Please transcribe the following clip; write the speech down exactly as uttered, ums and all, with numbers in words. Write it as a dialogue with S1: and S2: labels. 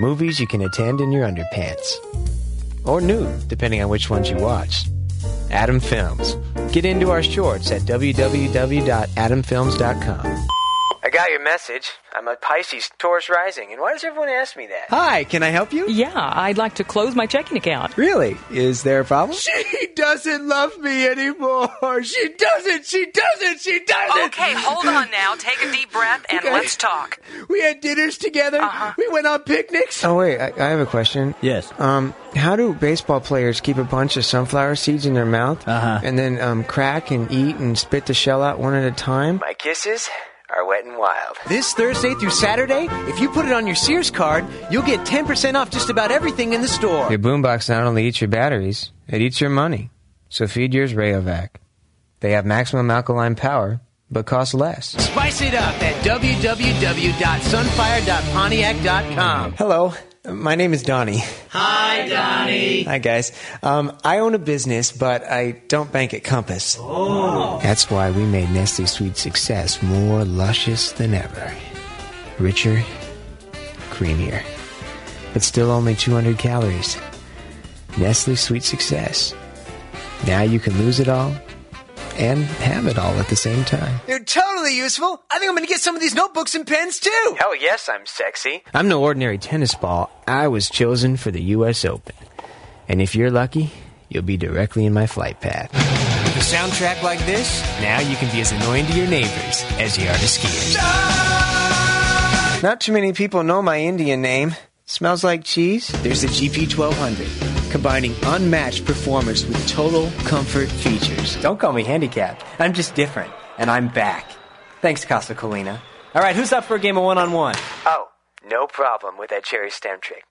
S1: Movies you can attend in your underpants. Or nude, depending on which ones you watch. Adam Films. Get into our shorts at w w w dot adam films dot com. I got your message. I'm a Pisces, Taurus rising, and why does everyone ask me that? Hi, can I help you?
S2: Yeah, I'd like to close my checking account.
S1: Really? Is there a problem?
S3: She doesn't love me anymore. She doesn't. She doesn't. She doesn't.
S2: Okay, hold on now. Take a deep breath and
S3: Okay.
S2: let's talk.
S3: We had dinners together.
S2: Uh-huh.
S3: We went on picnics.
S1: Oh, wait, I, I have a question.
S4: Yes.
S1: Um, how do baseball players keep a bunch of sunflower seeds in their mouth
S4: Uh-huh.
S1: and then um, crack and eat and spit the shell out one at a time? My kisses are wet and wild. This Thursday through Saturday, if you put it on your Sears card, you'll get ten percent off just about everything in the store. Your boombox not only eats your batteries, it eats your money. So feed yours Rayovac. They have maximum alkaline power, but cost less. Spice it up at w w w dot sunfire dot pontiac dot com. Hello, my name is Donnie.
S5: Hi, Donnie.
S1: Hi, guys. Um, I own a business, but I don't bank at Compass. Oh. That's why we made Nestle Sweet Success more luscious than ever. Richer, creamier, but still only two hundred calories. Nestle Sweet Success. Now you can lose it all and have it all at the same time. They're totally useful. I think I'm going to get some of these notebooks and pens, too. Hell yes, I'm sexy. I'm no ordinary tennis ball. I was chosen for the U S Open. And if you're lucky, you'll be directly in my flight path. With a soundtrack like this, now you can be as annoying to your neighbors as you are to skiers. Not too many people know my Indian name. Smells like cheese. There's the G P twelve hundred. Combining unmatched performance with total comfort features. Don't call me handicapped. I'm just different, and I'm back. Thanks, Casa Colina. All right, who's up for a game of one-on-one? Oh, no problem with that cherry stem trick.